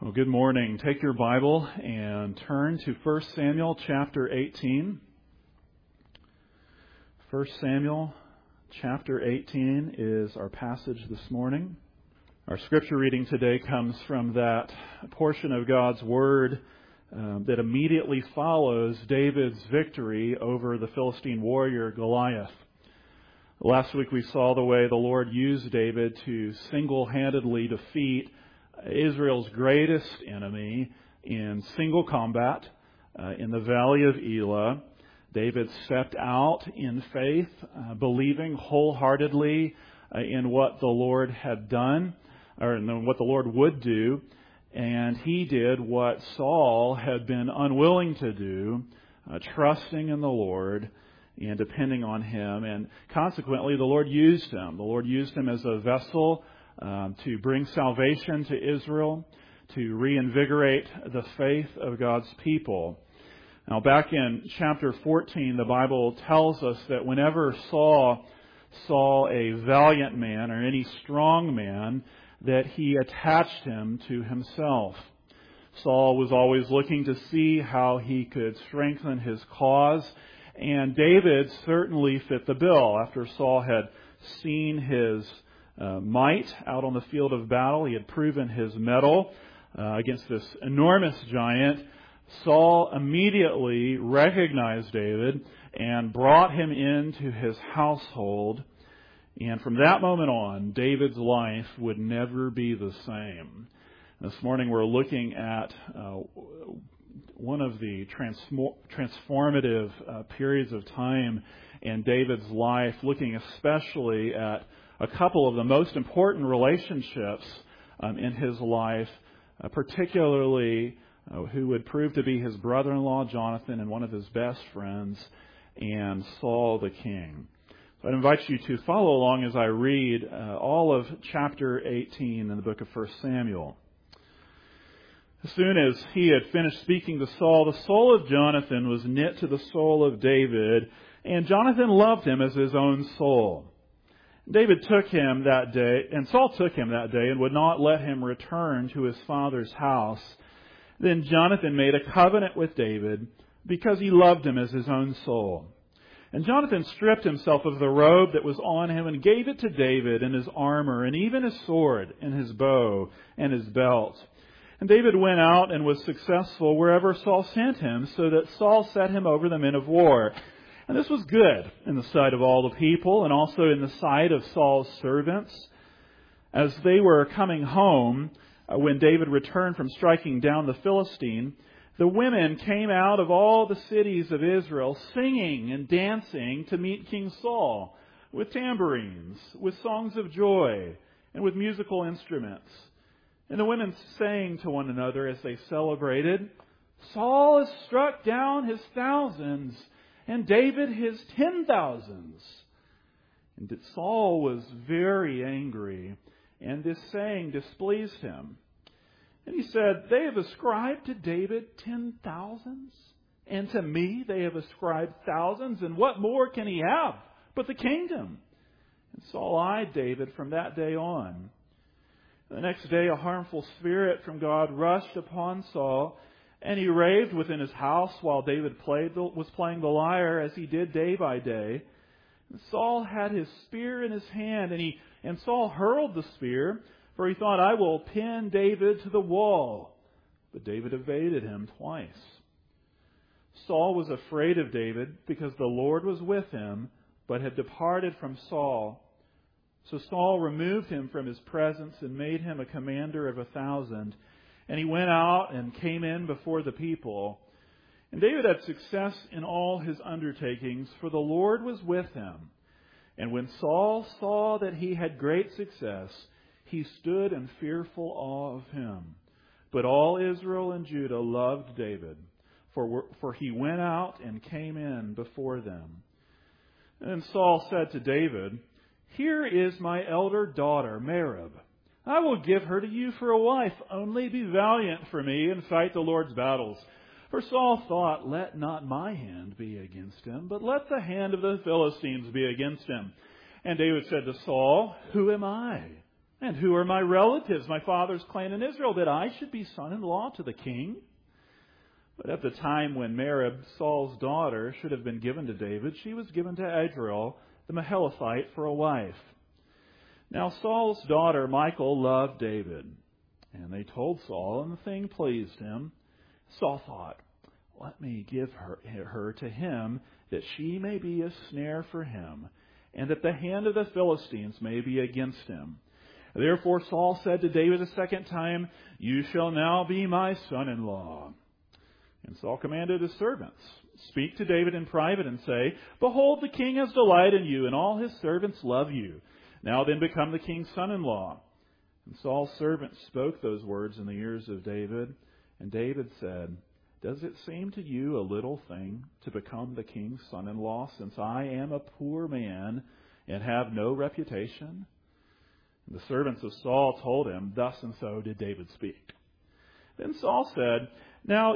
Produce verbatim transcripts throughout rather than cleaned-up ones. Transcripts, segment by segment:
Well, good morning. Take your Bible and turn to First Samuel chapter eighteen. First Samuel chapter eighteen is our passage this morning. Our scripture reading today comes from that portion of God's Word um, that immediately follows David's victory over the Philistine warrior Goliath. Last week we saw the way the Lord used David to single-handedly defeat Israel's greatest enemy in single combat uh, in the valley of Elah. David stepped out in faith, uh, believing wholeheartedly uh, in what the Lord had done, or in what the Lord would do, and he did what Saul had been unwilling to do, uh, trusting in the Lord and depending on Him. And consequently, the Lord used him. The Lord used him as a vessel Um, to bring salvation to Israel, to reinvigorate the faith of God's people. Now, back in chapter fourteen, the Bible tells us that whenever Saul saw a valiant man or any strong man, that he attached him to himself. Saul was always looking to see how he could strengthen his cause, and David certainly fit the bill. After Saul had seen his Uh, might out on the field of battle, he had proven his mettle uh, against this enormous giant. Saul immediately recognized David and brought him into his household. And from that moment on, David's life would never be the same. This morning we're looking at uh, one of the transform- transformative uh, periods of time in David's life, looking especially at a couple of the most important relationships um, in his life, uh, particularly uh, who would prove to be his brother-in-law, Jonathan, and one of his best friends, and Saul the king. So I invite you to follow along as I read uh, all of chapter eighteen in the book of First Samuel. As soon as he had finished speaking to Saul, the soul of Jonathan was knit to the soul of David, and Jonathan loved him as his own soul. David took him that day, and Saul took him that day and would not let him return to his father's house. Then Jonathan made a covenant with David because he loved him as his own soul. And Jonathan stripped himself of the robe that was on him and gave it to David and his armor and even his sword and his bow and his belt. And David went out and was successful wherever Saul sent him, so that Saul set him over the men of war. And this was good in the sight of all the people and also in the sight of Saul's servants. As they were coming home, uh, when David returned from striking down the Philistine, the women came out of all the cities of Israel singing and dancing to meet King Saul with tambourines, with songs of joy, and with musical instruments. And the women sang to one another as they celebrated, "Saul has struck down his thousands, and David his ten thousands." And Saul was very angry, and this saying displeased him. And he said, "They have ascribed to David ten thousands, and to me they have ascribed thousands, and what more can he have but the kingdom?" And Saul eyed David from that day on. The next day a harmful spirit from God rushed upon Saul, and he raved within his house while David played the, was playing the lyre, as he did day by day. And Saul had his spear in his hand, and he and Saul hurled the spear, for he thought, "I will pin David to the wall." But David evaded him twice. Saul was afraid of David because the Lord was with him, but had departed from Saul. So Saul removed him from his presence and made him a commander of a thousand. And he went out and came in before the people. And David had success in all his undertakings, for the Lord was with him. And when Saul saw that he had great success, he stood in fearful awe of him. But all Israel and Judah loved David, for, for he went out and came in before them. And Saul said to David, "Here is my elder daughter, Merab. I will give her to you for a wife. Only be valiant for me and fight the Lord's battles." For Saul thought, "Let not my hand be against him, but let the hand of the Philistines be against him." And David said to Saul, "Who am I And who are my relatives, my father's clan in Israel, that I should be son-in-law to the king? But at the time when Merab, Saul's daughter, should have been given to David, she was given to Adriel, the Mahalathite, for a wife. Now Saul's daughter, Michal, loved David. And they told Saul, and the thing pleased him. Saul thought, let me give her, her to him, that she may be a snare for him, and that the hand of the Philistines may be against him. Therefore Saul said to David a second time, you shall now be my son-in-law. And Saul commanded his servants, speak to David in private and say, behold, the king has delight in you, and all his servants love you. Now then become the king's son-in-law. And Saul's servants spoke those words in the ears of David. And David said, does it seem to you a little thing to become the king's son-in-law, since I am a poor man and have no reputation? And the servants of Saul told him, thus and so did David speak. Then Saul said, now,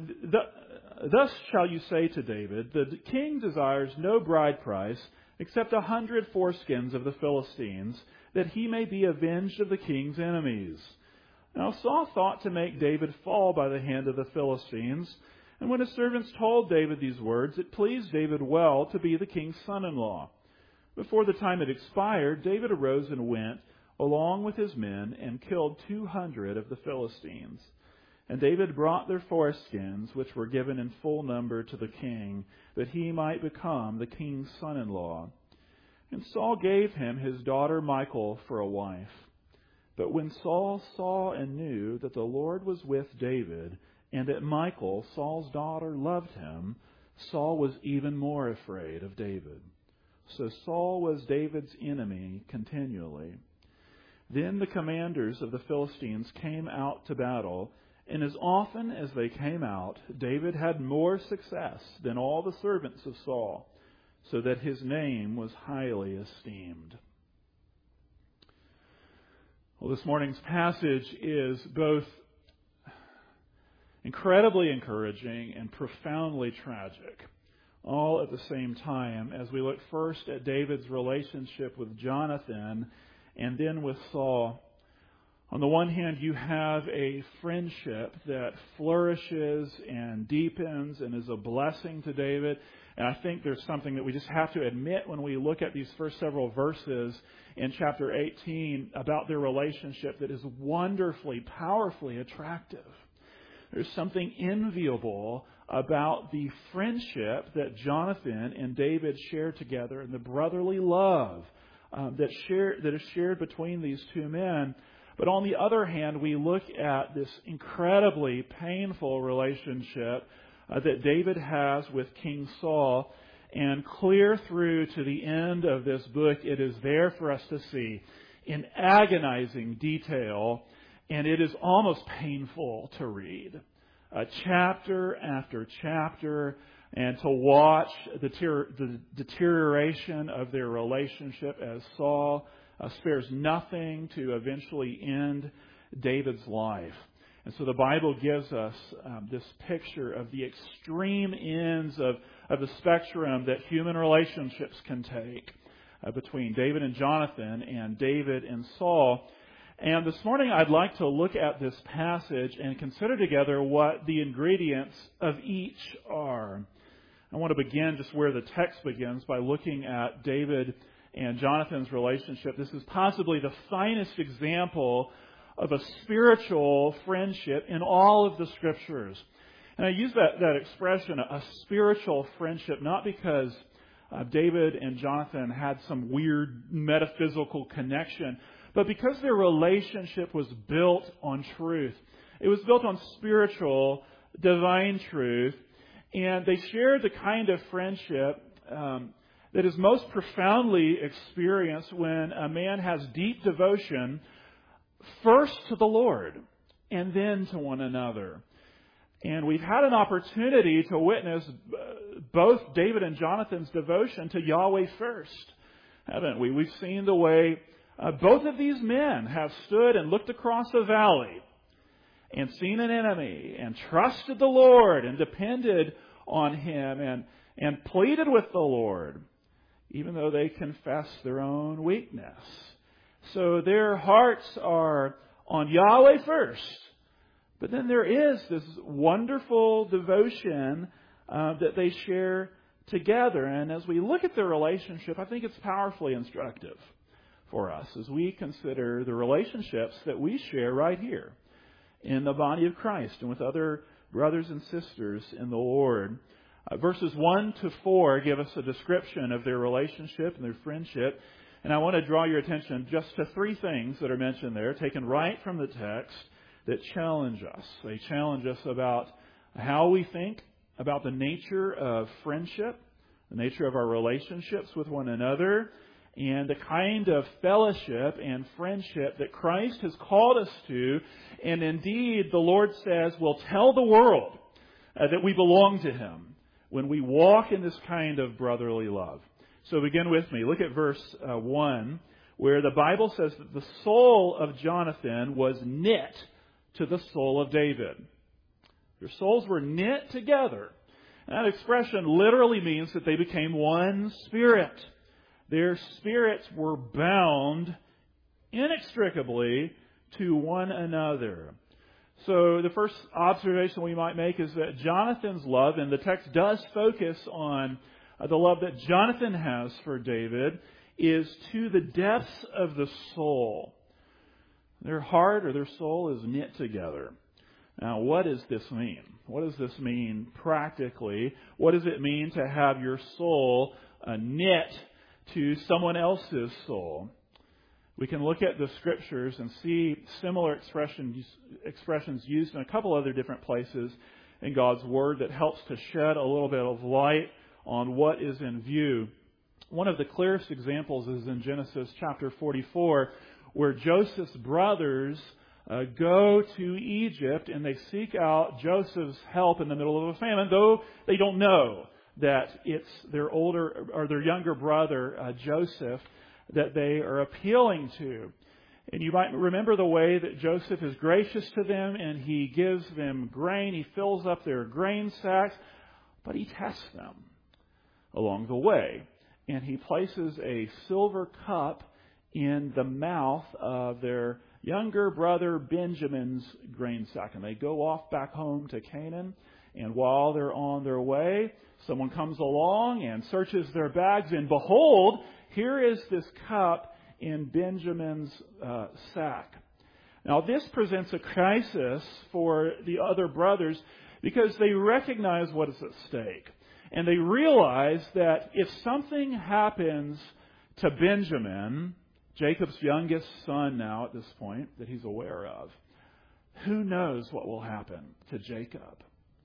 thus shall you say to David, the king desires no bride price except a hundred foreskins of the Philistines, that he may be avenged of the king's enemies. Now Saul thought to make David fall by the hand of the Philistines. And when his servants told David these words, it pleased David well to be the king's son-in-law. Before the time had expired, David arose and went, along with his men, and killed two hundred of the Philistines. And David brought their foreskins, which were given in full number to the king, that he might become the king's son-in-law. And Saul gave him his daughter Michal for a wife. But when Saul saw and knew that the Lord was with David, and that Michal, Saul's daughter, loved him, Saul was even more afraid of David. So Saul was David's enemy continually. Then the commanders of the Philistines came out to battle, and as often as they came out, David had more success than all the servants of Saul, so that his name was highly esteemed. Well, this morning's passage is both incredibly encouraging and profoundly tragic, all at the same time, as we look first at David's relationship with Jonathan and then with Saul. On the one hand, you have a friendship that flourishes and deepens and is a blessing to David. And I think there's something that we just have to admit when we look at these first several verses in chapter eighteen about their relationship that is wonderfully, powerfully attractive. There's something enviable about the friendship that Jonathan and David share together and the brotherly love um, that, share, that is shared between these two men. But on the other hand, we look at this incredibly painful relationship uh, that David has with King Saul. And clear through to the end of this book, it is there for us to see in agonizing detail, and it is almost painful to read. Uh, chapter after chapter, and to watch the, ter- the deterioration of their relationship as Saul Uh, spares nothing to eventually end David's life. And so the Bible gives us um, this picture of the extreme ends of, of the spectrum that human relationships can take uh, between David and Jonathan and David and Saul. And this morning I'd like to look at this passage and consider together what the ingredients of each are. I want to begin just where the text begins by looking at David and Jonathan's relationship. This is possibly the finest example of a spiritual friendship in all of the Scriptures. And I use that, that expression, a spiritual friendship, not because uh, David and Jonathan had some weird metaphysical connection, but because their relationship was built on truth. It was built on spiritual, divine truth, and they shared the kind of friendship um, that is most profoundly experienced when a man has deep devotion first to the Lord and then to one another. And we've had an opportunity to witness both David and Jonathan's devotion to Yahweh first, haven't we? We've seen the way uh, both of these men have stood and looked across a valley and seen an enemy and trusted the Lord and depended on Him and, and pleaded with the Lord, even though they confessed their own weakness. So their hearts are on Yahweh first. But then there is this wonderful devotion uh, that they share together. And as we look at their relationship, I think it's powerfully instructive for us as we consider the relationships that we share right here in the body of Christ and with other brothers and sisters in the Lord. Uh, verses one to four give us a description of their relationship and their friendship. And I want to draw your attention just to three things that are mentioned there, taken right from the text, that challenge us. They challenge us about how we think about the nature of friendship, the nature of our relationships with one another, and the kind of fellowship and friendship that Christ has called us to. And indeed, the Lord says, we'll tell the world uh, that we belong to Him when we walk in this kind of brotherly love. So begin with me. Look at verse uh, one, where the Bible says that the soul of Jonathan was knit to the soul of David. Their souls were knit together. And that expression literally means that they became one spirit. Their spirits were bound inextricably to one another. So the first observation we might make is that Jonathan's love, and the text does focus on the love that Jonathan has for David, is to the depths of the soul. Their heart or their soul is knit together. Now, what does this mean? What does this mean practically? What does it mean to have your soul uh, knit to someone else's soul? We can look at the Scriptures and see similar expressions, expressions used in a couple other different places in God's Word that helps to shed a little bit of light on what is in view. One of the clearest examples is in Genesis chapter forty-four, where Joseph's brothers uh, go to Egypt and they seek out Joseph's help in the middle of a famine, though they don't know that it's their older or their younger brother, uh, Joseph, that they are appealing to. And you might remember the way that Joseph is gracious to them and he gives them grain. He fills up their grain sacks, but he tests them along the way. And he places a silver cup in the mouth of their younger brother Benjamin's grain sack. And they go off back home to Canaan. And while they're on their way, someone comes along and searches their bags. And behold, here is this cup in Benjamin's uh, sack. Now, this presents a crisis for the other brothers because they recognize what is at stake. And they realize that if something happens to Benjamin, Jacob's youngest son now at this point that he's aware of, who knows what will happen to Jacob?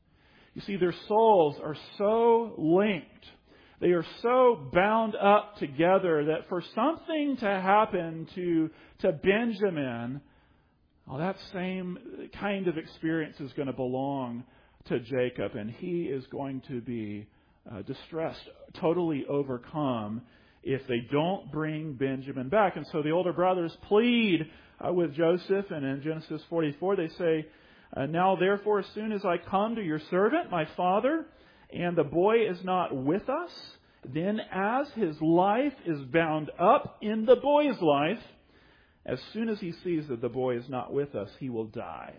You see, their souls are so linked. They are so bound up together that for something to happen to, to Benjamin, well, that same kind of experience is going to belong to Jacob, and he is going to be uh, distressed, totally overcome if they don't bring Benjamin back. And so the older brothers plead uh, with Joseph, and in Genesis forty-four they say, uh, now therefore as soon as I come to your servant, my father, and the boy is not with us, then as his life is bound up in the boy's life, as soon as he sees that the boy is not with us, he will die.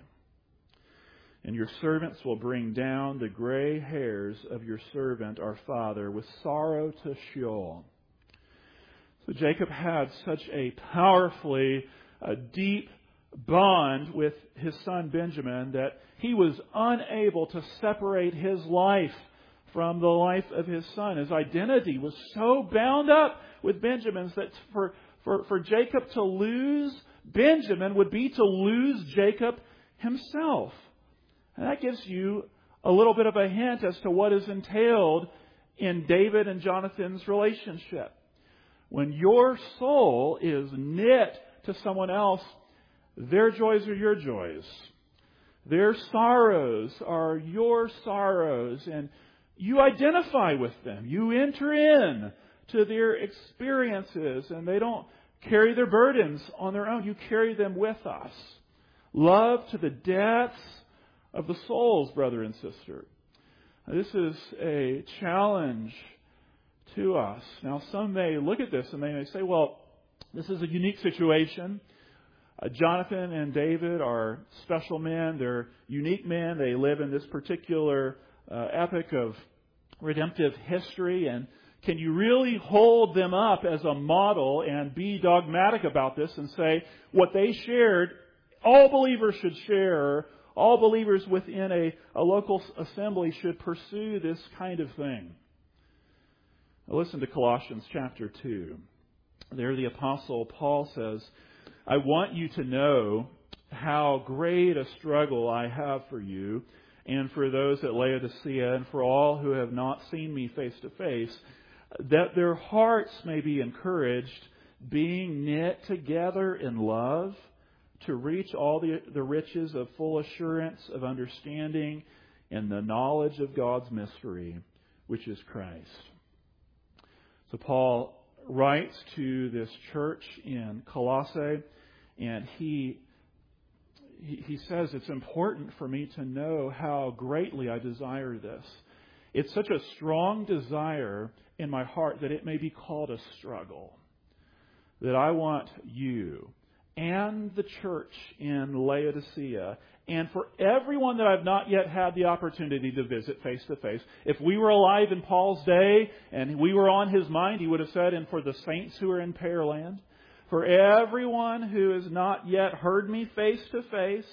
And your servants will bring down the gray hairs of your servant, our father, with sorrow to Sheol. So Jacob had such a powerfully uh, deep bond with his son Benjamin that he was unable to separate his life from the life of his son. His identity was so bound up with Benjamin's that for, for, for Jacob to lose Benjamin would be to lose Jacob himself. And that gives you a little bit of a hint as to what is entailed in David and Jonathan's relationship. When your soul is knit to someone else, their joys are your joys. Their sorrows are your sorrows. And you identify with them. You enter in to their experiences, and they don't carry their burdens on their own. You carry them with us. Love to the depths of the souls, brother and sister. This is a challenge to us. Now, some may look at this and they may say, well, This is a unique situation. Uh, Jonathan and David are special men. They're unique men. They live in this particular uh, epic of redemptive history. And can you really hold them up as a model and be dogmatic about this and say what they shared, all believers should share, all believers within a, a local assembly should pursue this kind of thing? Now listen to Colossians chapter two. There the Apostle Paul says, I want you to know how great a struggle I have for you and for those at Laodicea and for all who have not seen me face to face, that their hearts may be encouraged, being knit together in love, to reach all the, the riches of full assurance of understanding and the knowledge of God's mystery, which is Christ. So Paul writes to this church in Colossae, and he, he he says it's important for me to know how greatly I desire this. It's such a strong desire in my heart that it may be called a struggle. That I want you and the church in Laodicea, and for everyone that I've not yet had the opportunity to visit face to face. If we were alive in Paul's day and we were on his mind, he would have said, and for the saints who are in Pearland, for everyone who has not yet heard me face to face,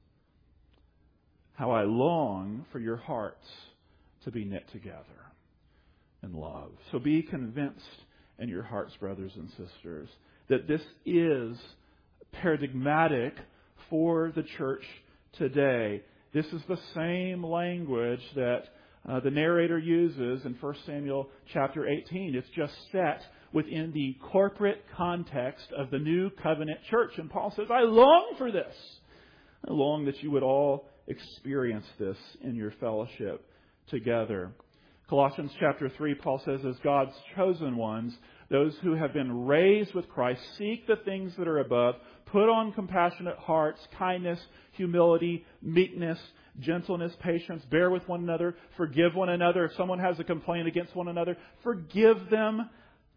how I long for your hearts to be knit together in love. So be convinced in your hearts, brothers and sisters, that this is paradigmatic for the church today. This is the same language that uh, the narrator uses in First Samuel chapter eighteen. It's just set within the corporate context of the new covenant church. And Paul says, I long for this. I long that you would all experience this in your fellowship together. Colossians chapter three, Paul says, as God's chosen ones, those who have been raised with Christ, seek the things that are above, put on compassionate hearts, kindness, humility, meekness, gentleness, patience, bear with one another, forgive one another. If someone has a complaint against one another, forgive them.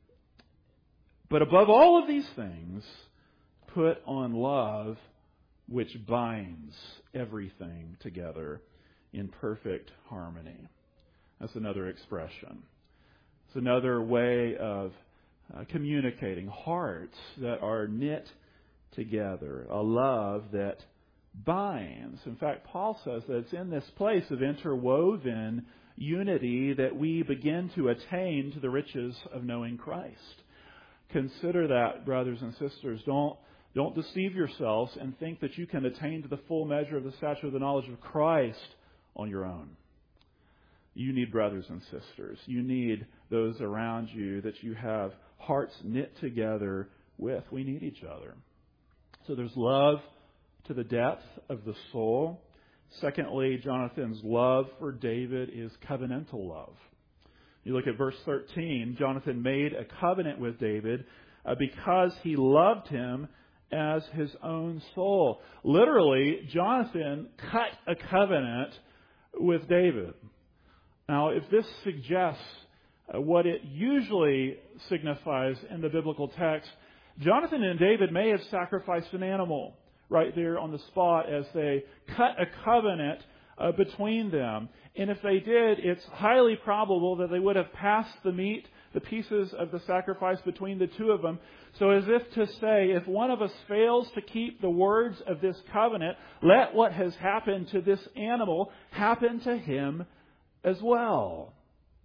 But above all of these things, put on love, which binds everything together in perfect harmony. That's another expression. It's another way of uh, communicating hearts that are knit together, a love that binds. In fact, Paul says that it's in this place of interwoven unity that we begin to attain to the riches of knowing Christ. Consider that, brothers and sisters. Don't, don't deceive yourselves and think that you can attain to the full measure of the stature of the knowledge of Christ on your own. You need brothers and sisters. You need those around you that you have hearts knit together with. We need each other. So there's love to the depth of the soul. Secondly, Jonathan's love for David is covenantal love. You look at verse thirteen. Jonathan made a covenant with David uh, because he loved him as his own soul. Literally, Jonathan cut a covenant with David. Now, if this suggests uh, what it usually signifies in the biblical text, Jonathan and David may have sacrificed an animal right there on the spot as they cut a covenant uh, between them. And if they did, it's highly probable that they would have passed the meat, the pieces of the sacrifice between the two of them. So as if to say, if one of us fails to keep the words of this covenant, let what has happened to this animal happen to him as well.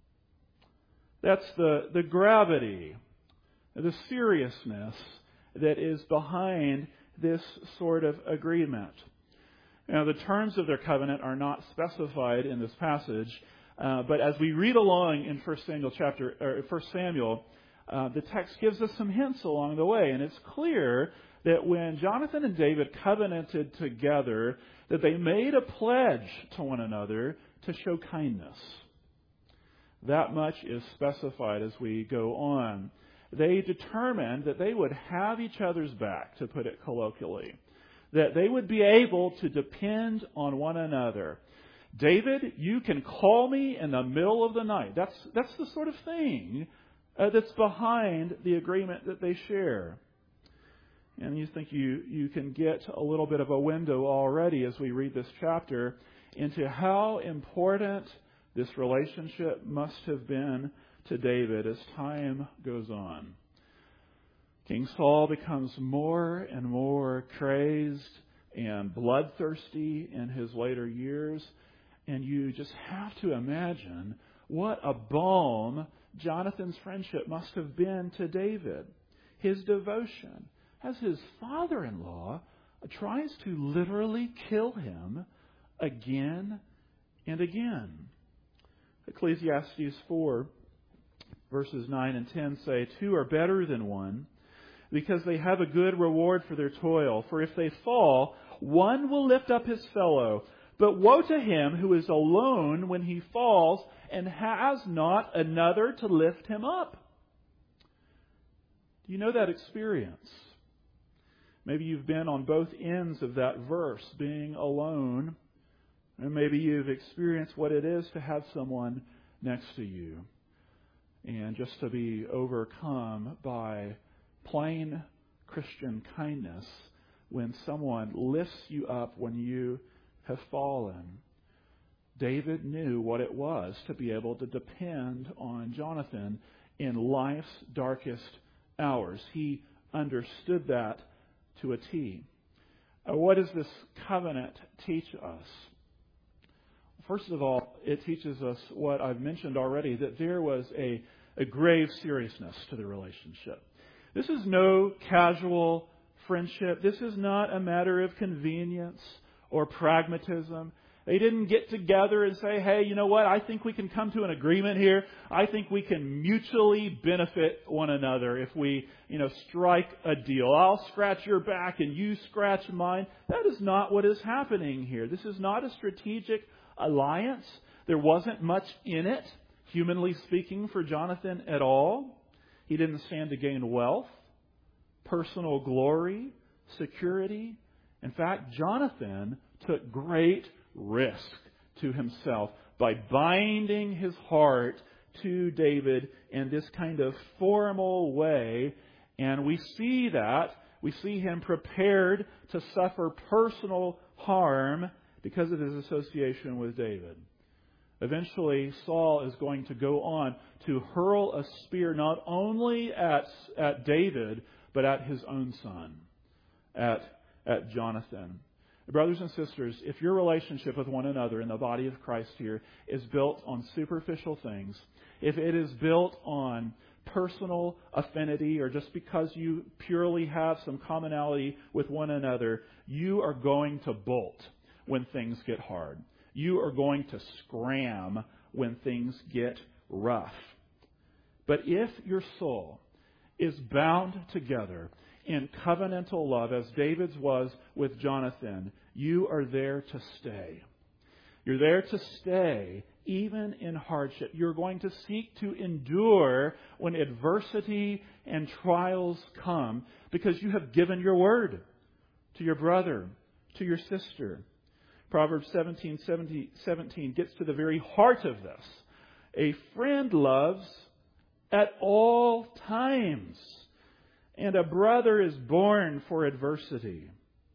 That's the, the gravity, the seriousness that is behind this sort of agreement. Now, the terms of their covenant are not specified in this passage, uh, but as we read along in First Samuel chapter, or First Samuel, uh, the text gives us some hints along the way, and it's clear that when Jonathan and David covenanted together, that they made a pledge to one another to show kindness. That much is specified as we go on. They determined that they would have each other's back, to put it colloquially. That they would be able to depend on one another. David, you can call me in the middle of the night. That's, that's the sort of thing uh, that's behind the agreement that they share. And you think you, you can get a little bit of a window already as we read this chapter into how important this relationship must have been to David as time goes on. King Saul becomes more and more crazed and bloodthirsty in his later years. And you just have to imagine what a balm Jonathan's friendship must have been to David. His devotion as his father-in-law tries to literally kill him again and again. Ecclesiastes four, verses nine and ten say, "Two are better than one, because they have a good reward for their toil. For if they fall, one will lift up his fellow. But woe to him who is alone when he falls and has not another to lift him up." Do you know that experience? Maybe you've been on both ends of that verse, being alone. And maybe you've experienced what it is to have someone next to you. And just to be overcome by plain Christian kindness when someone lifts you up when you have fallen. David knew what it was to be able to depend on Jonathan in life's darkest hours. He understood that to a T. Uh, what does this covenant teach us? First of all, it teaches us what I've mentioned already, that there was a, a grave seriousness to the relationship. This is no casual friendship. This is not a matter of convenience or pragmatism. They didn't get together and say, hey, you know what? I think we can come to an agreement here. I think we can mutually benefit one another if we, you know, strike a deal. I'll scratch your back and you scratch mine. That is not what is happening here. This is not a strategic alliance. There wasn't much in it, humanly speaking, for Jonathan at all. He didn't stand to gain wealth, personal glory, security. In fact, Jonathan took great risk to himself by binding his heart to David in this kind of formal way. And we see that. We see him prepared to suffer personal harm because of his association with David. Eventually, Saul is going to go on to hurl a spear not only at, at David, but at his own son, at, at Jonathan. Brothers and sisters, if your relationship with one another in the body of Christ here is built on superficial things, if it is built on personal affinity or just because you purely have some commonality with one another, you are going to bolt when things get hard. You are going to scram when things get rough. But if your soul is bound together in covenantal love, as David's was with Jonathan, you are there to stay. You're there to stay even in hardship. You're going to seek to endure when adversity and trials come because you have given your word to your brother, to your sister. Proverbs seventeen seventeen gets to the very heart of this. A friend loves at all times, and a brother is born for adversity.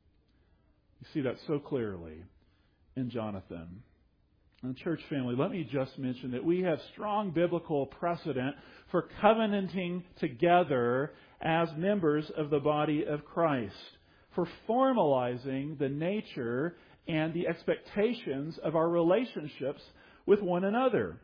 You see that so clearly in Jonathan. And church family, let me just mention that we have strong biblical precedent for covenanting together as members of the body of Christ, for formalizing the nature and the expectations of our relationships with one another.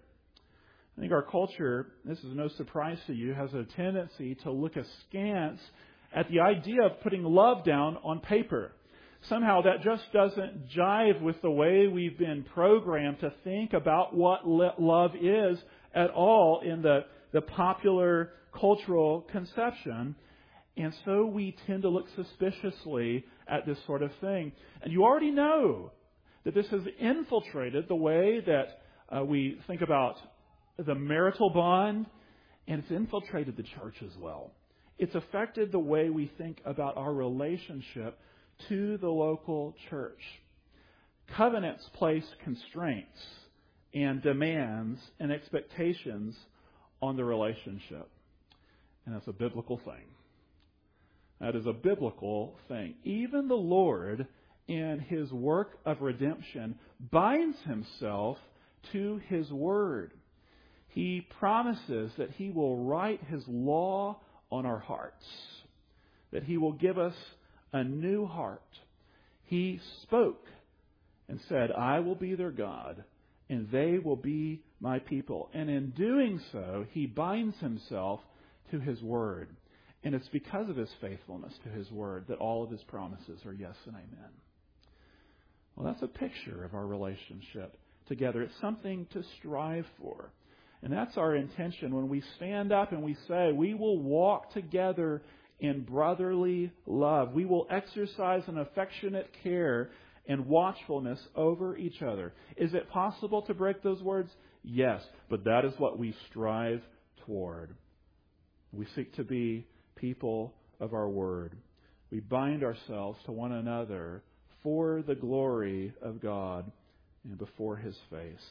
I think our culture, this is no surprise to you, has a tendency to look askance at the idea of putting love down on paper. Somehow that just doesn't jive with the way we've been programmed to think about what love is at all in the, the popular cultural conception. And so we tend to look suspiciously at this sort of thing. And you already know that this has infiltrated the way that uh, we think about the marital bond, and it's infiltrated the church as well. It's affected the way we think about our relationship to the local church. Covenants place constraints and demands and expectations on the relationship. And that's a biblical thing. That is a biblical thing. Even the Lord, in His work of redemption, binds Himself to His Word. He promises that He will write His law on our hearts, that He will give us a new heart. He spoke and said, I will be their God, and they will be my people. And in doing so, He binds Himself to His Word. And it's because of His faithfulness to His Word that all of His promises are yes and amen. Well, that's a picture of our relationship together. It's something to strive for. And that's our intention when we stand up and we say, we will walk together in brotherly love. We will exercise an affectionate care and watchfulness over each other. Is it possible to break those words? Yes, but that is what we strive toward. We seek to be people of our word. We bind ourselves to one another for the glory of God and before His face.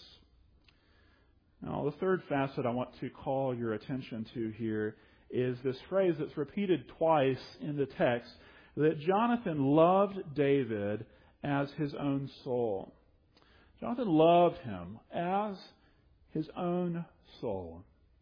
Now, the third facet I want to call your attention to here is this phrase that's repeated twice in the text, that Jonathan loved David as his own soul. Jonathan loved him as his own soul.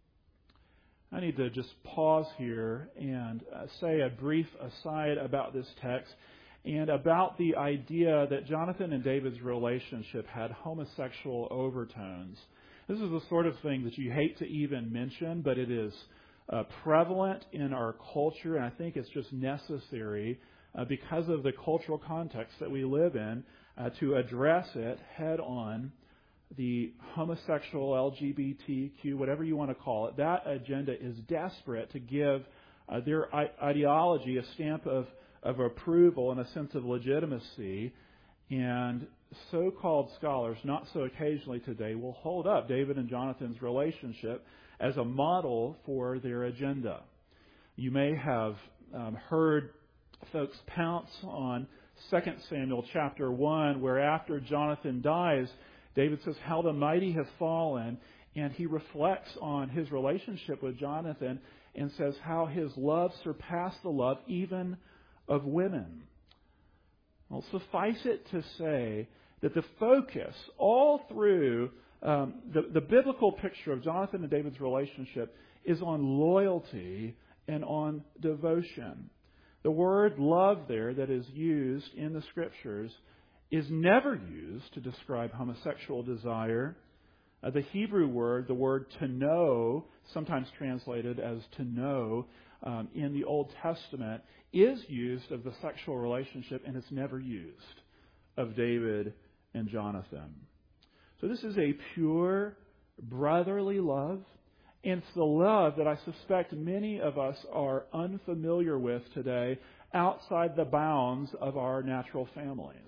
I need to just pause here and uh, say a brief aside about this text and about the idea that Jonathan and David's relationship had homosexual overtones. This is the sort of thing that you hate to even mention, but it is uh, prevalent in our culture, and I think it's just necessary uh, because of the cultural context that we live in uh, to address it head on. The homosexual, L G B T Q, whatever you want to call it, that agenda is desperate to give uh, their I- ideology a stamp of, of approval and a sense of legitimacy. And so-called scholars, not so occasionally today, will hold up David and Jonathan's relationship as a model for their agenda. You may have um, heard folks pounce on Second Samuel chapter one, where after Jonathan dies, David says, how the mighty have fallen, and he reflects on his relationship with Jonathan and says how his love surpassed the love even of women. Well, suffice it to say that the focus all through um, the, the biblical picture of Jonathan and David's relationship is on loyalty and on devotion. The word love there that is used in the Scriptures is never used to describe homosexual desire. Uh, the Hebrew word, the word to know, sometimes translated as to know, um, in the Old Testament, is used of the sexual relationship, and it's never used of David and Jonathan. So this is a pure brotherly love, and it's the love that I suspect many of us are unfamiliar with today outside the bounds of our natural families.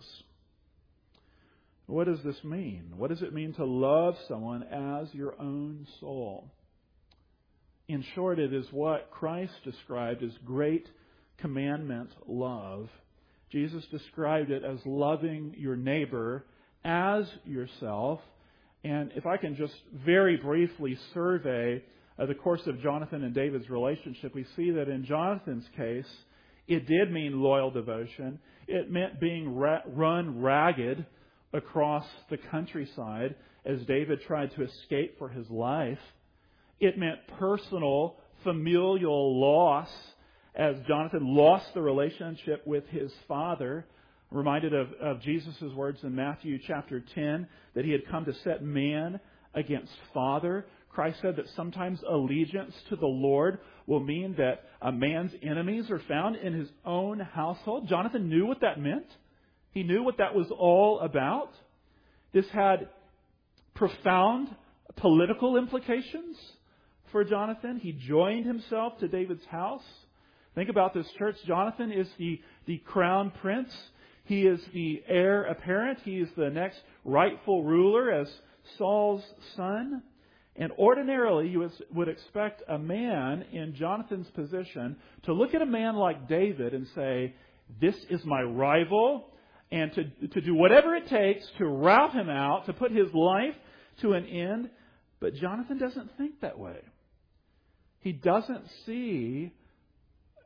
What does this mean? What does it mean to love someone as your own soul? In short, it is what Christ described as great commandment love. Jesus described it as loving your neighbor as yourself. And if I can just very briefly survey uh, the course of Jonathan and David's relationship, we see that in Jonathan's case, it did mean loyal devotion. It meant being ra- run ragged across the countryside as David tried to escape for his life. It meant personal, familial loss as Jonathan lost the relationship with his father. Reminded of, of Jesus' words in Matthew chapter ten that he had come to set man against father. Christ said that sometimes allegiance to the Lord will mean that a man's enemies are found in his own household. Jonathan knew what that meant. He knew what that was all about. This had profound political implications for Jonathan. He joined himself to David's house. Think about this, church. Jonathan is the, the crown prince. He is the heir apparent. He is the next rightful ruler as Saul's son. And ordinarily, you would expect a man in Jonathan's position to look at a man like David and say, this is my rival, and to, to do whatever it takes to rout him out, to put his life to an end. But Jonathan doesn't think that way. He doesn't see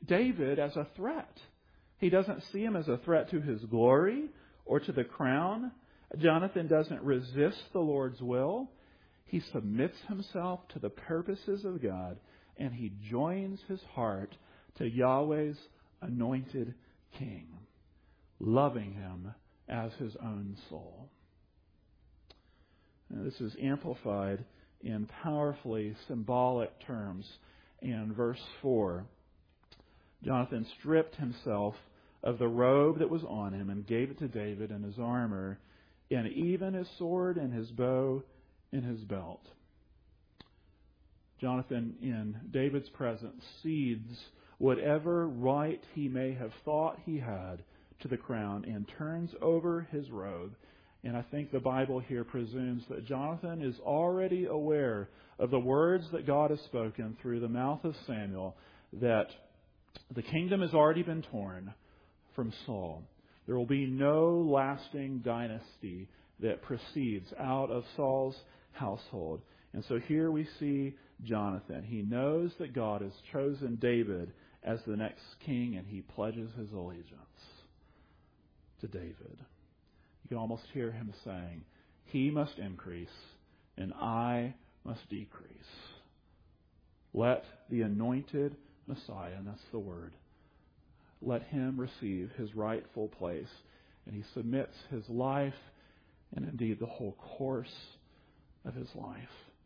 David as a threat. He doesn't see him as a threat to his glory or to the crown. Jonathan doesn't resist the Lord's will. He submits himself to the purposes of God, and he joins his heart to Yahweh's anointed king, loving him as his own soul. Now, this is amplified in powerfully symbolic terms in verse four. Jonathan stripped himself of the robe that was on him and gave it to David and his armor, and even his sword and his bow in his belt. Jonathan, in David's presence, cedes whatever right he may have thought he had to the crown and turns over his robe. And I think the Bible here presumes that Jonathan is already aware of the words that God has spoken through the mouth of Samuel, that the kingdom has already been torn from Saul. There will be no lasting dynasty that proceeds out of Saul's household. And so here we see Jonathan. He knows that God has chosen David as the next king, and he pledges his allegiance to David. You can almost hear him saying, he must increase and I must decrease. Let the anointed Messiah, and that's the word, let him receive his rightful place. And he submits his life and indeed the whole course of his life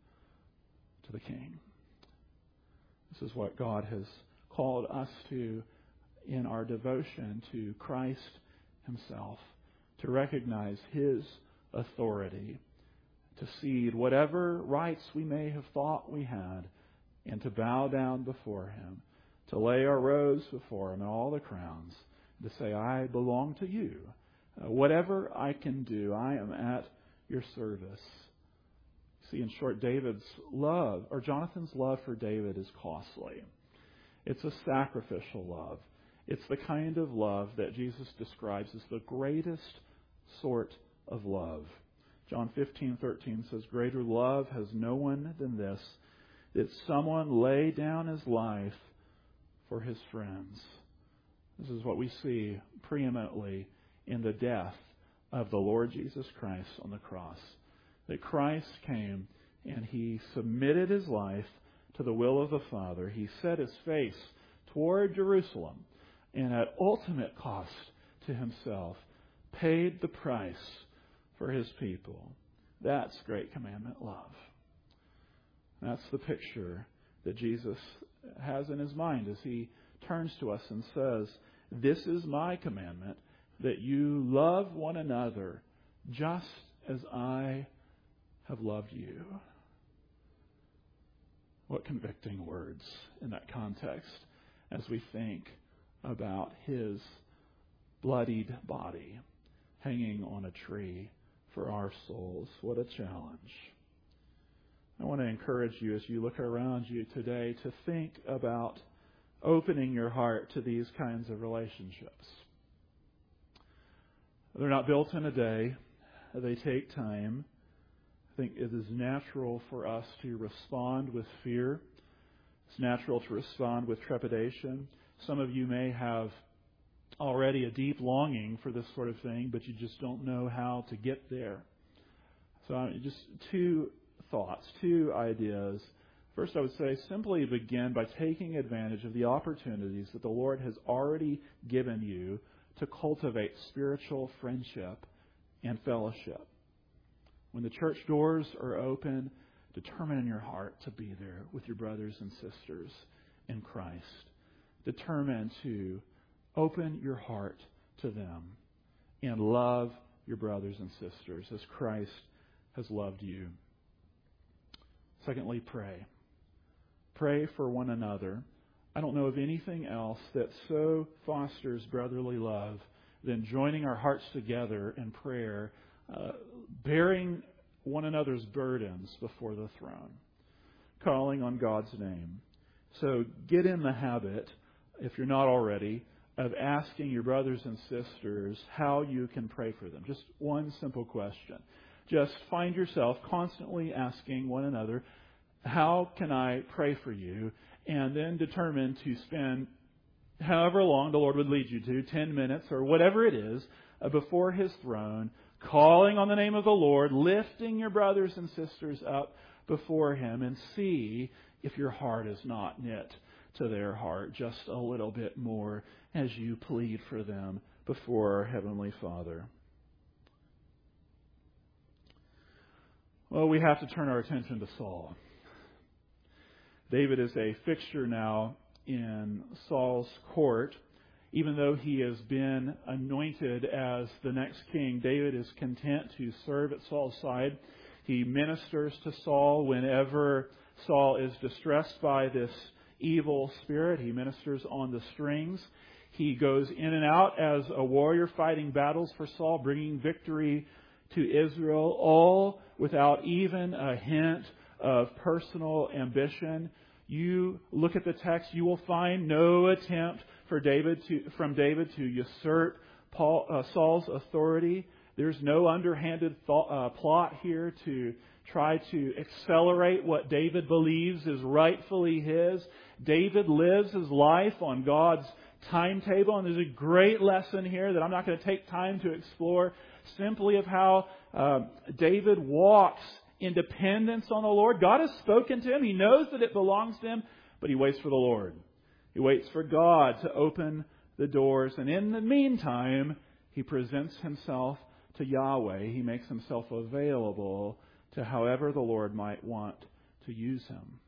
to the King. This is what God has called us to in our devotion to Christ himself, to recognize his authority, to cede whatever rights we may have thought we had, and to bow down before him, to lay our robes before him and all the crowns, to say, I belong to you. Uh, whatever I can do, I am at your service. See, in short, David's love, or Jonathan's love for David is costly. It's a sacrificial love. It's the kind of love that Jesus describes as the greatest sort of love. John fifteen thirteen says, greater love has no one than this, that someone lay down his life for his friends. This is what we see preeminently in the death of the Lord Jesus Christ on the cross. That Christ came and he submitted his life to the will of the Father. He set his face toward Jerusalem and at ultimate cost to himself paid the price for his people. That's great commandment love. That's the picture that Jesus has in his mind as he turns to us and says, this is my commandment, that you love one another just as I have loved you. What convicting words in that context as we think about his bloodied body hanging on a tree for our souls. What a challenge. I want to encourage you as you look around you today to think about opening your heart to these kinds of relationships. They're not built in a day. They take time. I think it is natural for us to respond with fear. It's natural to respond with trepidation. Some of you may have already a deep longing for this sort of thing, but you just don't know how to get there. So just two thoughts, two ideas. First, I would say simply begin by taking advantage of the opportunities that the Lord has already given you to cultivate spiritual friendship and fellowship. When the church doors are open, determine in your heart to be there with your brothers and sisters in Christ. Determine to open your heart to them and love your brothers and sisters as Christ has loved you. Secondly, pray. Pray for one another. I don't know of anything else that so fosters brotherly love than joining our hearts together in prayer, uh, bearing one another's burdens before the throne, calling on God's name. So get in the habit, if you're not already, of asking your brothers and sisters how you can pray for them. Just one simple question. Just find yourself constantly asking one another, how can I pray for you? And then determine to spend however long the Lord would lead you to, ten minutes or whatever it is, uh, before His throne, calling on the name of the Lord, lifting your brothers and sisters up before Him, and see if your heart is not knit to their heart just a little bit more as you plead for them before our Heavenly Father. Well, we have to turn our attention to Saul. David is a fixture now in Saul's court. Even though he has been anointed as the next king, David is content to serve at Saul's side. He ministers to Saul whenever Saul is distressed by this evil spirit. He ministers on the strings. He goes in and out as a warrior fighting battles for Saul, bringing victory to Israel, all without even a hint of personal ambition. You look at the text, you will find no attempt for David to, from David to usurp Paul, uh, Saul's authority. There's no underhanded thought, uh, plot here to try to accelerate what David believes is rightfully his. David lives his life on God's timetable, and there's a great lesson here that I'm not going to take time to explore, simply of how uh, David walks in dependence on the Lord. God has spoken to him. He knows that it belongs to him, but he waits for the Lord. He waits for God to open the doors, and in the meantime, he presents himself to Yahweh. He makes himself available to however the Lord might want to use him.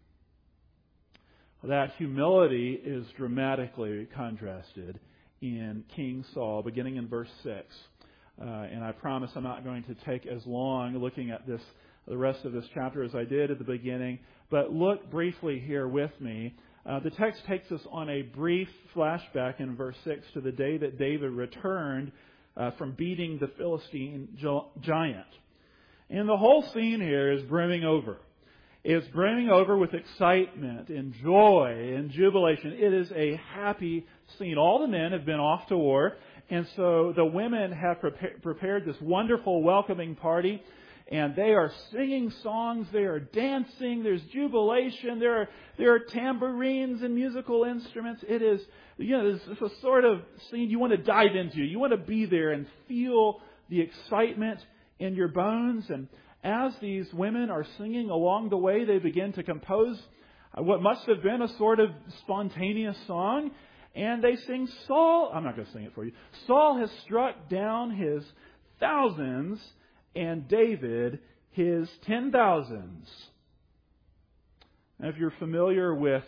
That humility is dramatically contrasted in King Saul, beginning in verse six. Uh, and I promise I'm not going to take as long looking at this, the rest of this chapter, as I did at the beginning. But look briefly here with me. Uh, the text takes us on a brief flashback in verse six to the day that David returned uh, from beating the Philistine giant. And the whole scene here is brimming over. It's brimming over with excitement and joy and jubilation. It is a happy scene. All the men have been off to war, and so the women have prepa- prepared this wonderful welcoming party, and they are singing songs, they are dancing, there's jubilation, there are there are tambourines and musical instruments. It is, you know, it's a sort of scene you want to dive into. You want to be there and feel the excitement in your bones. And as these women are singing along the way, they begin to compose what must have been a sort of spontaneous song. And they sing, Saul, I'm not going to sing it for you. Saul has struck down his thousands and David his ten thousands. Now, if you're familiar with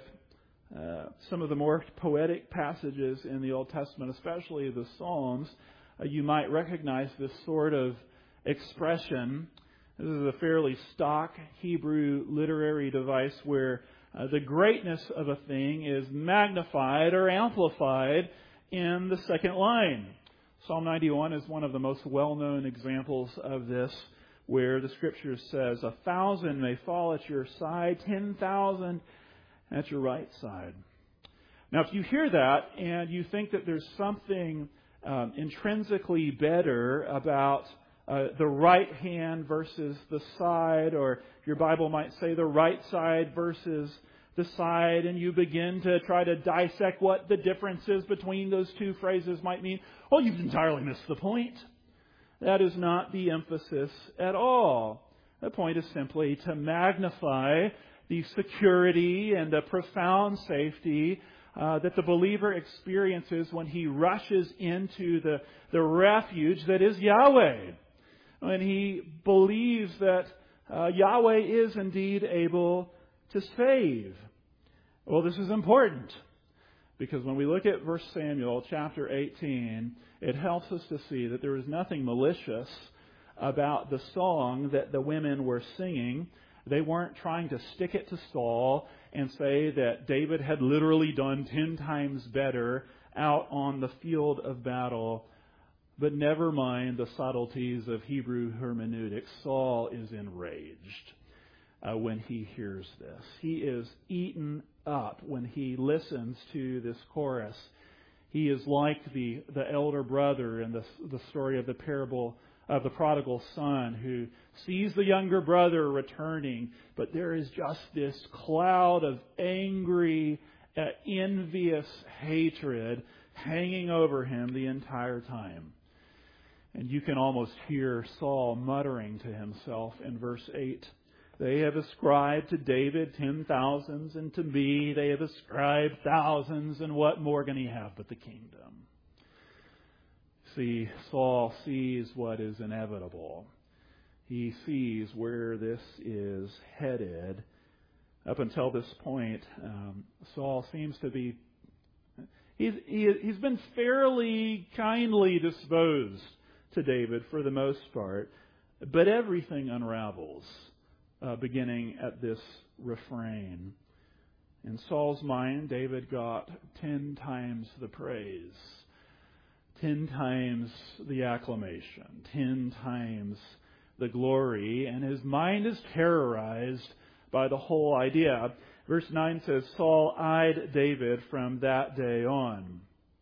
uh, some of the more poetic passages in the Old Testament, especially the Psalms, uh, you might recognize this sort of expression. This is a fairly stock Hebrew literary device where uh, the greatness of a thing is magnified or amplified in the second line. Psalm ninety-one is one of the most well-known examples of this, where the Scripture says, a thousand may fall at your side, ten thousand at your right side. Now, if you hear that and you think that there's something um, intrinsically better about Uh, the right hand versus the side, or your Bible might say the right side versus the side, and you begin to try to dissect what the differences between those two phrases might mean, well, you've entirely missed the point. That is not the emphasis at all. The point is simply to magnify the security and the profound safety uh, that the believer experiences when he rushes into the, the refuge that is Yahweh. When he believes that uh, Yahweh is indeed able to save. Well, this is important, because when we look at First Samuel chapter eighteen, it helps us to see that there is nothing malicious about the song that the women were singing. They weren't trying to stick it to Saul and say that David had literally done ten times better out on the field of battle. But never mind the subtleties of Hebrew hermeneutics. Saul is enraged uh, when he hears this. He is eaten up when he listens to this chorus. He is like the, the elder brother in the, the story of the parable of the prodigal son, who sees the younger brother returning, but there is just this cloud of angry uh, envious hatred hanging over him the entire time. And you can almost hear Saul muttering to himself in verse eight. They have ascribed to David ten thousands, and to me they have ascribed thousands, and what more can he have but the kingdom? See, Saul sees what is inevitable. He sees where this is headed. Up until this point, um, Saul seems to be, he's, he, he's been fairly kindly disposed to David for the most part, but everything unravels, uh, beginning at this refrain. In Saul's mind, David got ten times the praise, ten times the acclamation, ten times the glory, and his mind is terrorized by the whole idea. Verse nine says, Saul eyed David from that day on.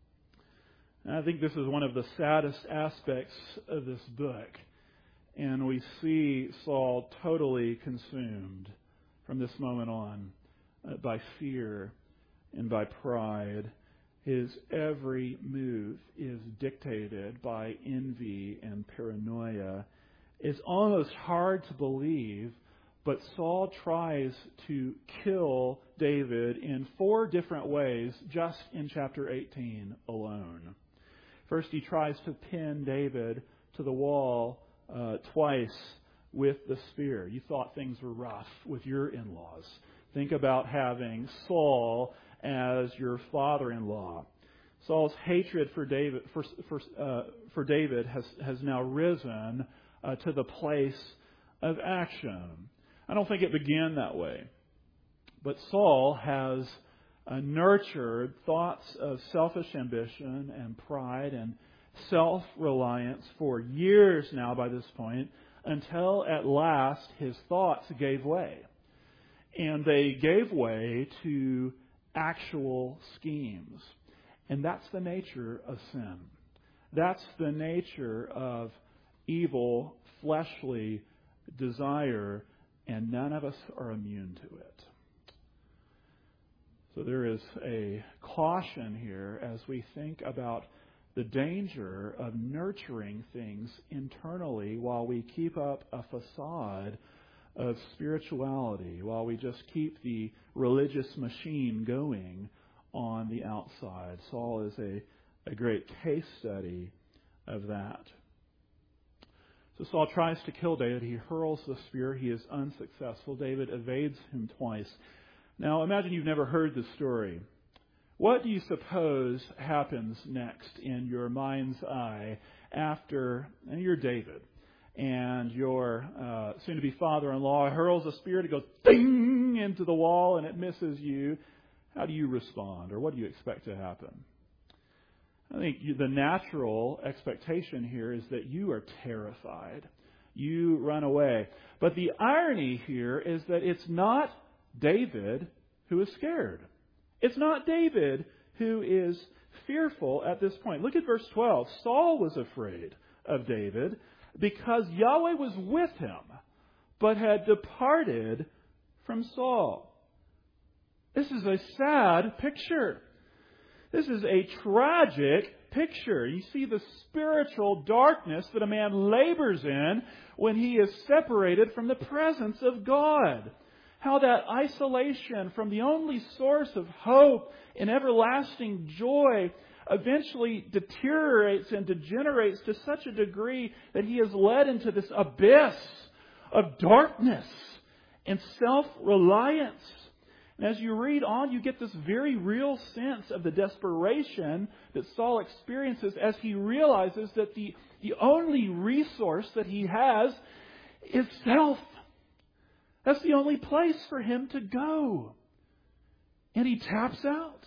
And I think this is one of the saddest aspects of this book. And we see Saul totally consumed from this moment on uh, by fear and by pride. His every move is dictated by envy and paranoia. It's almost hard to believe, but Saul tries to kill David in four different ways just in chapter eighteen alone. First, he tries to pin David to the wall uh, twice with the spear. You thought things were rough with your in-laws. Think about having Saul as your father-in-law. Saul's hatred for David for for, uh, for David has has now risen uh, to the place of action. I don't think it began that way, but Saul has uh, nurtured thoughts of selfish ambition and pride and self-reliance for years now by this point, until at last his thoughts gave way. And they gave way to actual schemes. And that's the nature of sin. That's the nature of evil, fleshly desire, and none of us are immune to it. So there is a caution here as we think about the danger of nurturing things internally while we keep up a facade of spirituality, while we just keep the religious machine going on the outside. Saul is a, a great case study of that. So Saul tries to kill David. He hurls the spear. He is unsuccessful. David evades him twice. Now imagine you've never heard the story. What do you suppose happens next in your mind's eye after, and you're David, and your uh, soon-to-be father-in-law hurls a spear, it goes ding into the wall and it misses you? How do you respond, or what do you expect to happen? I think you, the natural expectation here is that you are terrified. You run away. But the irony here is that it's not David who is scared. It's not David who is fearful at this point. Look at verse twelve. Saul was afraid of David because Yahweh was with him, but had departed from Saul. This is a sad picture. This is a tragic picture. You see the spiritual darkness that a man labors in when he is separated from the presence of God. How that isolation from the only source of hope and everlasting joy eventually deteriorates and degenerates to such a degree that he is led into this abyss of darkness and self-reliance. And as you read on, you get this very real sense of the desperation that Saul experiences as he realizes that the, the only resource that he has is self. That's the only place for him to go. And he taps out.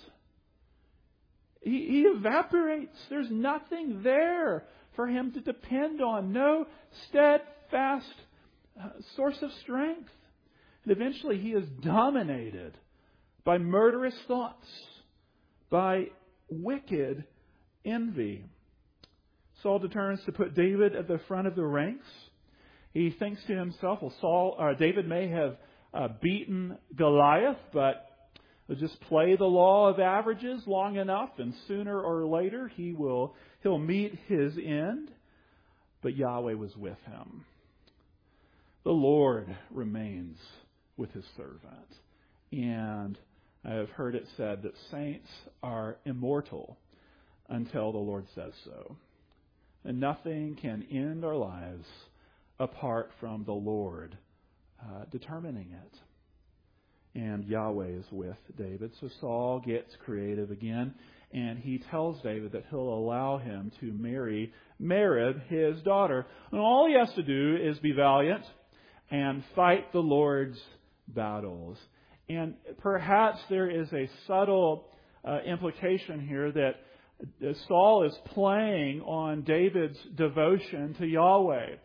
He, he evaporates. There's nothing there for him to depend on. No steadfast uh, source of strength. And eventually he is dominated by murderous thoughts, by wicked envy. Saul determines to put David at the front of the ranks. He thinks to himself, well, Saul, or David may have uh, beaten Goliath, but He'll just play the law of averages long enough, and sooner or later he will he'll meet his end. But Yahweh was with him. The Lord remains with his servant. And I have heard it said that saints are immortal until the Lord says so. And nothing can end our lives apart from the Lord uh, determining it. And Yahweh is with David. So Saul gets creative again, and he tells David that he'll allow him to marry Merab, his daughter. And all he has to do is be valiant and fight the Lord's battles. And perhaps there is a subtle uh, implication here that Saul is playing on David's devotion to Yahweh.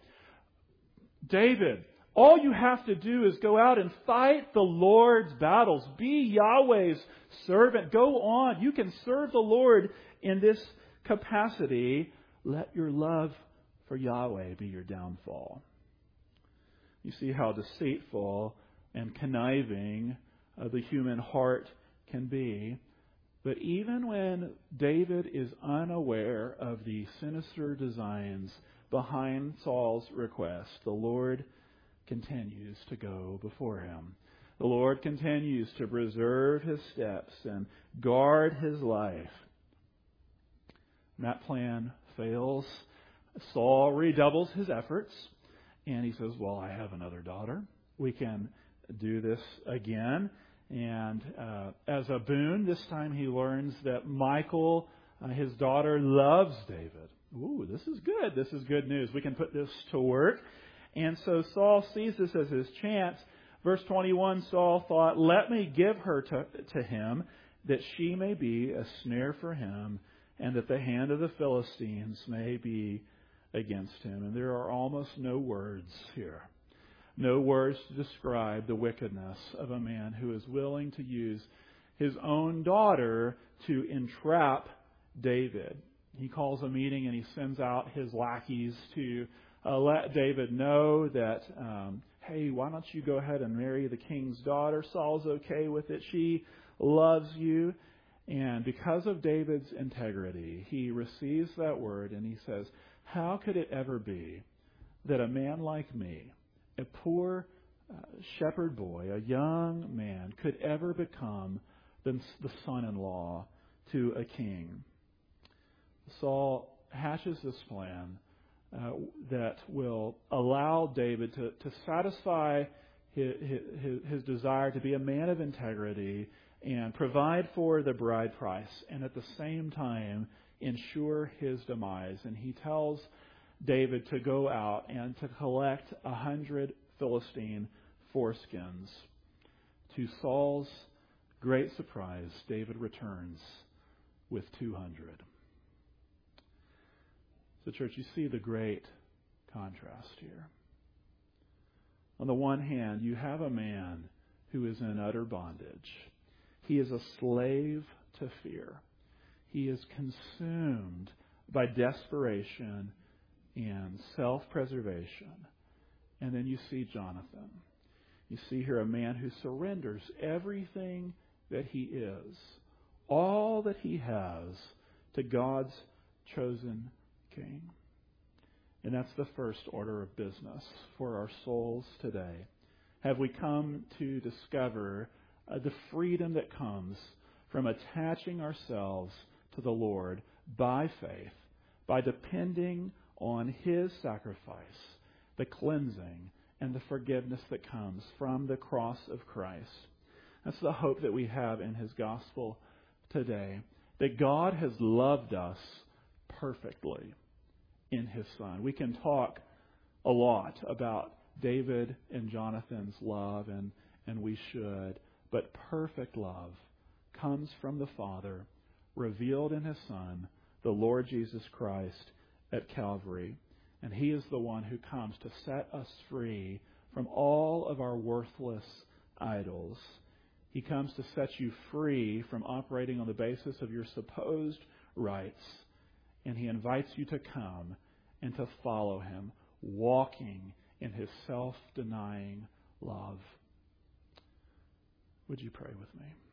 David, all you have to do is go out and fight the Lord's battles. Be Yahweh's servant. Go on. You can serve the Lord in this capacity. Let your love for Yahweh be your downfall. You see how deceitful and conniving uh, the human heart can be. But even when David is unaware of the sinister designs behind Saul's request, the Lord continues to go before him. The Lord continues to preserve his steps and guard his life. And that plan fails. Saul redoubles his efforts, and he says, well, I have another daughter. We can do this again. And uh, as a boon, this time he learns that Michal, uh, his daughter, loves David. Ooh, this is good. This is good news. We can put this to work. And so Saul sees this as his chance. Verse twenty-one, Saul thought, let me give her to, to him, that she may be a snare for him, and that the hand of the Philistines may be against him. And there are almost no words here. No words to describe the wickedness of a man who is willing to use his own daughter to entrap David. He calls a meeting and he sends out his lackeys to uh, let David know that, um, hey, why don't you go ahead and marry the king's daughter? Saul's okay with it. She loves you. And because of David's integrity, he receives that word and he says, how could it ever be that a man like me, a poor uh, shepherd boy, a young man, could ever become the, the son-in-law to a king? Saul hatches this plan uh, that will allow David to, to satisfy his, his, his desire to be a man of integrity and provide for the bride price, and at the same time ensure his demise. And he tells David to go out and to collect a hundred Philistine foreskins. To Saul's great surprise, David returns with two hundred. So, church, you see the great contrast here. On the one hand, you have a man who is in utter bondage. He is a slave to fear. He is consumed by desperation and self-preservation. And then you see Jonathan. You see here a man who surrenders everything that he is, all that he has, to God's chosen king. And that's the first order of business for our souls today. Have we come to discover uh, the freedom that comes from attaching ourselves to the Lord by faith, by depending on His sacrifice, the cleansing and the forgiveness that comes from the cross of Christ? That's the hope that we have in His gospel today, that God has loved us perfectly in His Son. We can talk a lot about David and Jonathan's love, and, and we should, but perfect love comes from the Father, revealed in His Son, the Lord Jesus Christ at Calvary. And He is the one who comes to set us free from all of our worthless idols. He comes to set you free from operating on the basis of your supposed rights. And He invites you to come and to follow Him, walking in His self-denying love. Would you pray with me?